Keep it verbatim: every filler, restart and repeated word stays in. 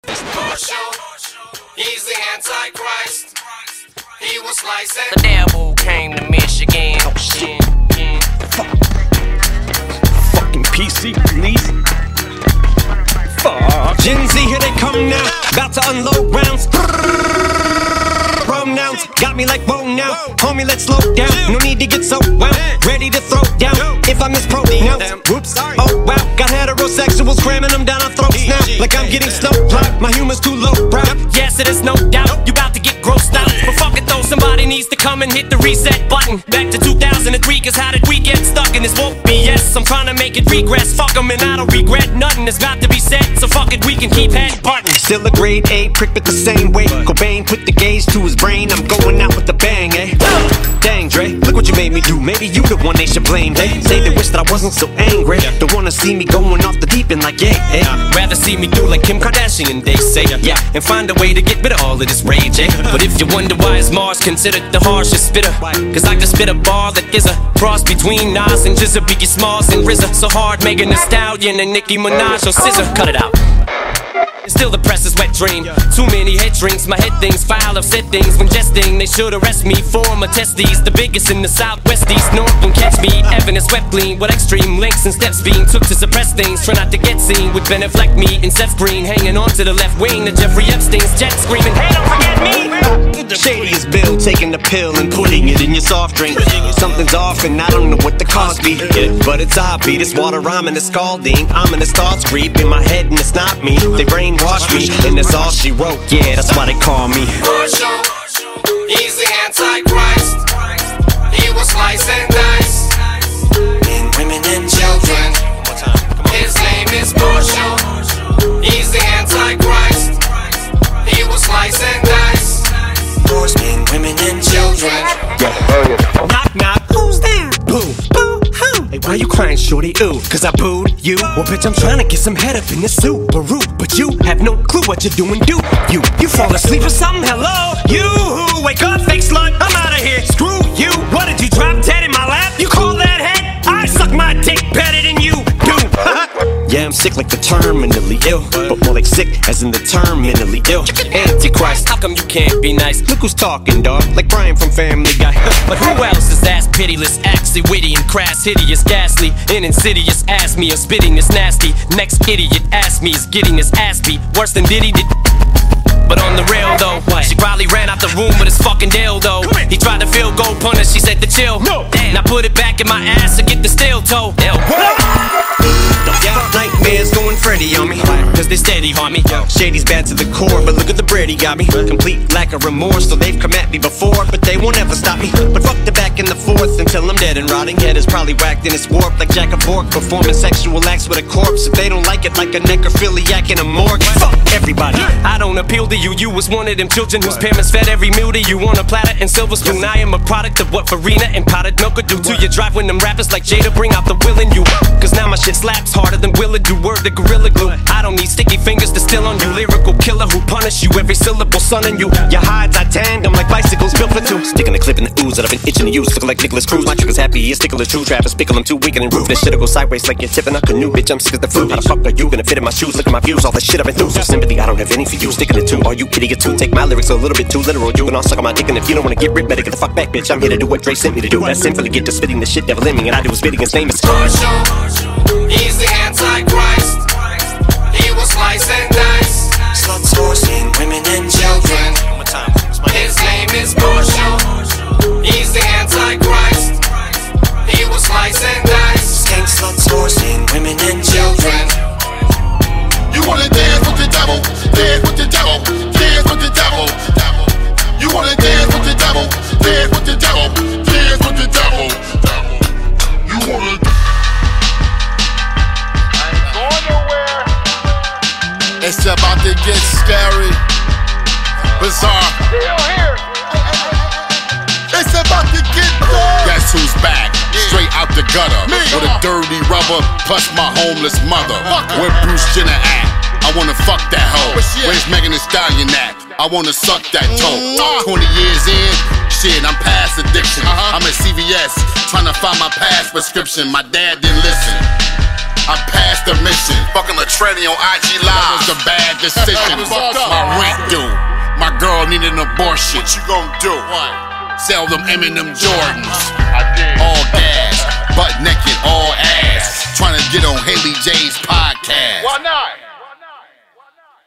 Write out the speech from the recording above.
He's the Antichrist. He was slicing. The devil came to Michigan. Oh shit. Fuck. Fucking P C police. Fuck. Gen Z, here they come now. About to unload rounds. Pronouns got me like whoa now. Homie, let's slow down. No need to get so wound. Ready to throw down. If I mispronounce, whoops. Oh wow. Got heterosexuals cramming them down our throats now. Like I'm getting snow plowed. My humor's too low brow. Yes, it is no doubt. You about to get grossed out. But fuck it though, somebody needs to come and hit the reset button. Back to two thousand three, cause how did we get stuck in this woke B S? I'm trying to make it regress. Fuck them and I don't regret nothing. It's about to be said. So fuck it, we can keep head button. Still a grade A, prick but the same way. Cobain put the gauge to his brain. I'm going out with a bang, eh? Dang, Dre, look what you made me do. Maybe you the one they should blame, hey? Say they wish that I wasn't so angry. Don't wanna see me going off the deep end like, yeah, hey. Rather see me do like Kim Kardashian, they say, yeah. And find a way to get rid of all of this rage, eh? But if you wonder why is Mars considered the harshest spitter, cause I can spit a bar that is a cross between Nas and Jizza, Biggie Smalls and R Z A. So hard, Megan Thee Stallion and Nicki Minaj or Scissor. Cut it out. Still the press is wet dream. Too many head drinks, my head things foul. I've said things when jesting. They should arrest me for my testes. The biggest in the southwest, east, north can catch me. Evan is swept clean with extreme links and steps being took to suppress things. Try not to get seen with Ben Affleck, me and Seth Green hanging on to the left wing. The Jeffrey Epstein's jet screaming, hey, don't forget me. Shady as Bill taking the pill and putting it in your soft drink. Something's off and I don't know what the cause be, but it's obvious. This water rhyming is scalding. I'm in the thoughts creep in my head and it's not me. They brainwash me and that's all she wrote. Yeah, that's why they call me Marshall. He's the Antichrist. He was slice and dice in women and children. His name is Marshall. He's the Antichrist. He was slice and dice in women and children. Knock knock, who's there? Boo, boo, who? Hey, why you crying, shorty? Ooh, cause I booed you. Well, bitch, I'm trying to get some head up in this Subaru, but you have no clue what you're doing. Do you? You fall asleep or something? Hello, you who wake up, fake slut. I'm out of here. Screw you. What did you drop dead in my lap? You call that head? I suck my dick better than you do. Yeah, I'm sick like the terminally ill, but more like sick as in the terminally ill. Antichrist, How come you can't be nice? look who's talking, dog, like Brian from Family Guy. But who else is as pitiless, actually witty and crass, hideous, ghastly, and insidious? Ask me, or spitting is nasty. Next idiot ask me is getting his ass beat worse than Diddy did. But on the real though, she probably ran out the room with his fucking dildo. He tried to field goal punter, she said to chill. No. Now put it back in my ass and get the steel toe. Yeah, nightmares going Freddy on me, cause they steady on me. Shady's bad to the core, but look at the bread he got me. Complete lack of remorse, so they've come at me before, but they won't ever stop me. But fuck the back and the forth until I'm dead and rotting. Head is probably whacked and it's warped like Jack of Bork, performing sexual acts with a corpse. If they don't like it, like a necrophiliac in a morgue. Fuck everybody. I don't appeal to you, you was one of them children whose parents fed every meal to you on a platter and silver spoon. I am a product of what Farina and powdered milk could do to your drive when them rappers like Jada bring out the will in you. Cause now my shit slaps harder than Willa do. Word to Gorilla Glue. I don't need sticky fingers to steal on you. Lyrical killer who punish you every syllable, son in you. Your hides I tandem like bicycles built for two. Sticking a clip in the ooze that I've been itching to use. Looking like Nicholas Cruz. My trigger's happy, his tickle is true. Travis pickle, I'm too weak and roof. This shit'll go sideways like you're tipping a canoe. Bitch, I'm sick as the fruit. How the fuck are you gonna fit in my shoes? Look at my views, all the shit I've been through. So sympathy, I don't have any for you. Sticking it too. Are you idiot too? Take my lyrics a little bit too literal. You can all suck on my dick, and if you don't wanna get ripped, better get the fuck back, bitch. I'm here to do what Dre sent me to do. That's sinfully get to spitting the shit devil in me, and I do is spitting his name is Marshall. He's the Antichrist. He was slice and dice. Sluts, whores, and women and children. His name is Marshall. He's the Antichrist. He was slice and dice. Skank, sluts, whores, and women and children. You wanna dance with the devil? Dance with the devil. Dance with the devil. You wanna dance with the devil? Dance with the devil. Dance with the devil. You wanna It's about to get scary, bizarre. It's about to get dark. Guess who's back? Straight out the gutter with a dirty rubber plus my homeless mother. Where Bruce Jenner at? I wanna fuck that hoe. Where's Megan Thee Stallion at? I wanna suck that toe. Twenty years in, shit, I'm past addiction. I'm at C V S trying to find my past prescription. My dad didn't listen. I passed the mission. Fucking a tranny on I G Live. That was a bad decision. My rent due. My girl needed an abortion. What you gon' do? What? Sell them Eminem Jordans. I did. All gas, butt naked, all ass. Trying to get on Haley J's podcast.